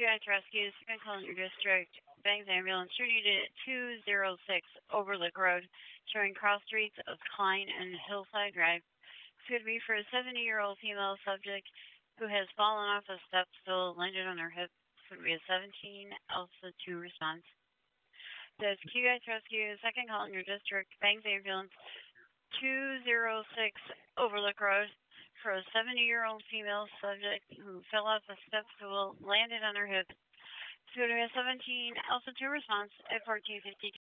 Guys Rescue, second call in your district. Bangs ambulance, duty to 206 Overlook Road, showing cross streets of Klein and Hillside Drive. This could be for a 70-year-old female subject who has fallen off a step stool, landed on her hip. This would be a 17 Alpha 2 response. That's Q Guys Rescue, second call in your district. Bangs ambulance, 206 Overlook Road, for a 70-year-old female subject who fell off a step stool, landed on her hip. It's going to be a 17 Alpha 2 response at 1450.